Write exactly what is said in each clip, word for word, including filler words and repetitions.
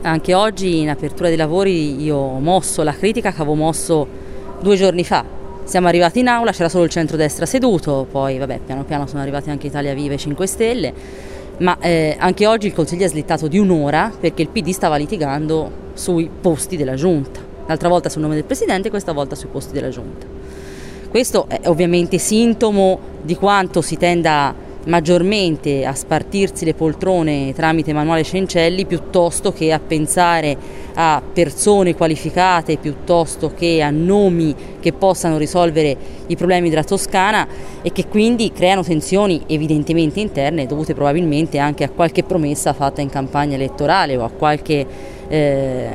anche oggi in apertura dei lavori io ho mosso la critica che avevo mosso due giorni fa. Siamo arrivati in aula, c'era solo il centrodestra seduto, poi vabbè, piano piano sono arrivati anche Italia Viva e cinque Stelle, ma eh, anche oggi il Consiglio è slittato di un'ora perché il P D stava litigando sui posti della Giunta. L'altra volta sul nome del Presidente, questa volta sui posti della Giunta. Questo è ovviamente sintomo di quanto si tenda maggiormente a spartirsi le poltrone tramite Emanuele Cencelli piuttosto che a pensare a persone qualificate, piuttosto che a nomi che possano risolvere i problemi della Toscana e che quindi creano tensioni evidentemente interne dovute probabilmente anche a qualche promessa fatta in campagna elettorale o a qualche, eh,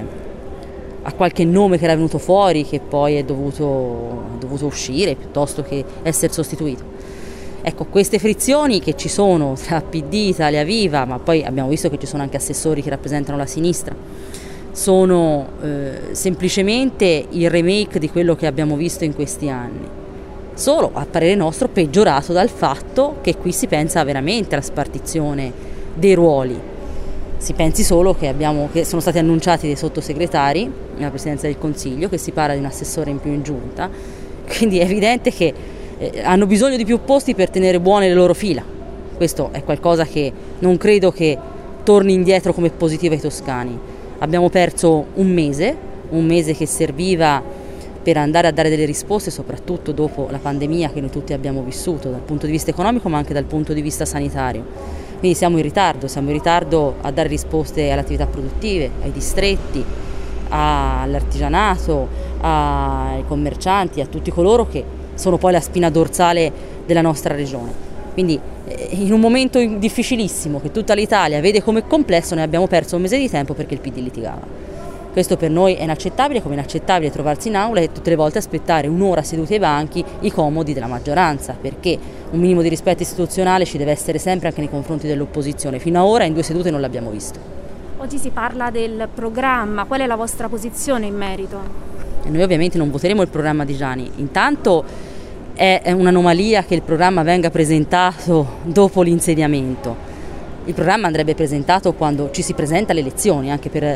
a qualche nome che era venuto fuori che poi è dovuto, è dovuto uscire piuttosto che essere sostituito. Ecco, queste frizioni che ci sono tra P D, Italia Viva, ma poi abbiamo visto che ci sono anche assessori che rappresentano la sinistra, sono eh, semplicemente il remake di quello che abbiamo visto in questi anni, solo a parere nostro peggiorato dal fatto che qui si pensa veramente alla spartizione dei ruoli. Si pensi solo che, abbiamo, che sono stati annunciati dei sottosegretari nella Presidenza del Consiglio, che si parla di un assessore in più in giunta, quindi è evidente che hanno bisogno di più posti per tenere buone le loro fila. Questo è qualcosa che non credo che torni indietro come positivo ai toscani. Abbiamo perso un mese, un mese che serviva per andare a dare delle risposte, soprattutto dopo la pandemia che noi tutti abbiamo vissuto dal punto di vista economico ma anche dal punto di vista sanitario. Quindi siamo in ritardo, siamo in ritardo a dare risposte alle attività produttive, ai distretti, all'artigianato, ai commercianti, a tutti coloro che sono poi la spina dorsale della nostra regione. Quindi eh, in un momento difficilissimo che tutta l'Italia vede come complesso noi abbiamo perso un mese di tempo perché il P D litigava. Questo per noi è inaccettabile, come inaccettabile trovarsi in aula e tutte le volte aspettare un'ora seduti ai banchi i comodi della maggioranza, perché un minimo di rispetto istituzionale ci deve essere sempre anche nei confronti dell'opposizione. Fino ad ora in due sedute non l'abbiamo visto. Oggi si parla del programma, qual è la vostra posizione in merito? E noi ovviamente non voteremo il programma di Gianni. Intanto è un'anomalia che il programma venga presentato dopo l'insediamento. Il programma andrebbe presentato quando ci si presenta alle elezioni, anche per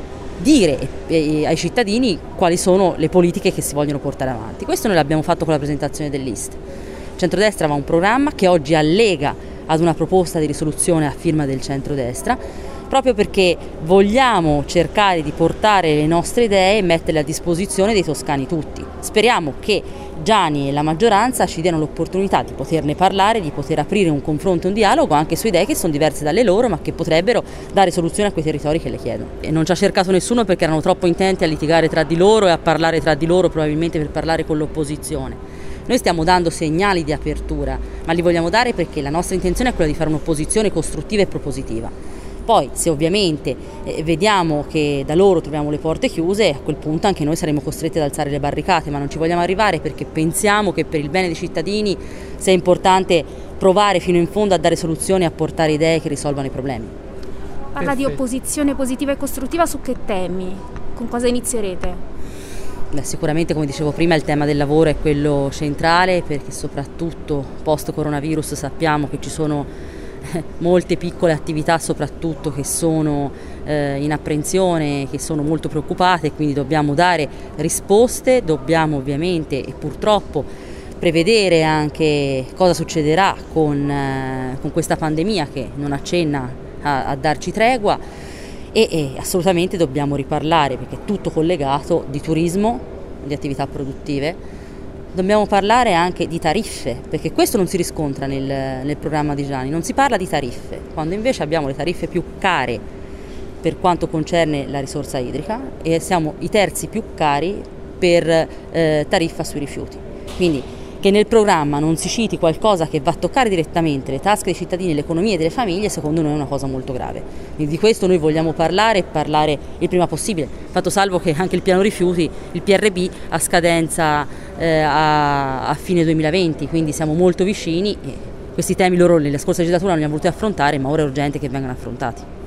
dire ai cittadini quali sono le politiche che si vogliono portare avanti. Questo noi l'abbiamo fatto con la presentazione del list. Il centrodestra aveva un programma che oggi allega ad una proposta di risoluzione a firma del centrodestra, proprio perché vogliamo cercare di portare le nostre idee e metterle a disposizione dei toscani tutti. Speriamo che Gianni e la maggioranza ci diano l'opportunità di poterne parlare, di poter aprire un confronto e un dialogo anche su idee che sono diverse dalle loro ma che potrebbero dare soluzione a quei territori che le chiedono. E non ci ha cercato nessuno perché erano troppo intenti a litigare tra di loro e a parlare tra di loro, probabilmente per parlare con l'opposizione. Noi stiamo dando segnali di apertura, ma li vogliamo dare perché la nostra intenzione è quella di fare un'opposizione costruttiva e propositiva. Poi se ovviamente eh, vediamo che da loro troviamo le porte chiuse, a quel punto anche noi saremo costretti ad alzare le barricate, ma non ci vogliamo arrivare perché pensiamo che per il bene dei cittadini sia importante provare fino in fondo a dare soluzioni e a portare idee che risolvano i problemi. Parla di opposizione positiva e costruttiva su che temi? Con cosa inizierete? Beh, sicuramente, come dicevo prima, il tema del lavoro è quello centrale perché soprattutto post coronavirus sappiamo che ci sono molte piccole attività soprattutto che sono eh, in apprensione, che sono molto preoccupate e quindi dobbiamo dare risposte, dobbiamo ovviamente e purtroppo prevedere anche cosa succederà con, eh, con questa pandemia che non accenna a, a darci tregua e, e assolutamente dobbiamo riparlare perché è tutto collegato di turismo, di attività produttive. Dobbiamo parlare anche di tariffe, perché questo non si riscontra nel, nel programma di Gianni, non si parla di tariffe, quando invece abbiamo le tariffe più care per quanto concerne la risorsa idrica e siamo i terzi più cari per eh, tariffa sui rifiuti. Quindi che nel programma non si citi qualcosa che va a toccare direttamente le tasche dei cittadini, l'economia delle famiglie, secondo noi è una cosa molto grave. Quindi di questo noi vogliamo parlare e parlare il prima possibile, fatto salvo che anche il piano rifiuti, il P R B, ha scadenza eh, a, a fine duemilaventi, quindi siamo molto vicini e questi temi loro nella scorsa legislatura non li hanno voluti affrontare, ma ora è urgente che vengano affrontati.